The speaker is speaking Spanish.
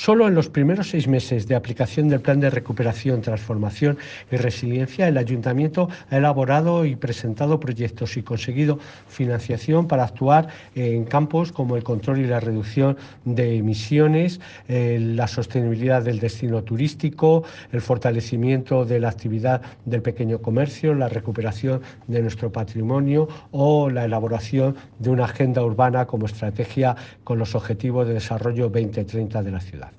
Solo en los primeros 6 meses de aplicación del Plan de Recuperación, Transformación y Resiliencia, el Ayuntamiento ha elaborado y presentado proyectos y conseguido financiación para actuar en campos como el control y la reducción de emisiones, la sostenibilidad del destino turístico, el fortalecimiento de la actividad del pequeño comercio, la recuperación de nuestro patrimonio o la elaboración de una agenda urbana como estrategia con los objetivos de desarrollo 2030 de la ciudad.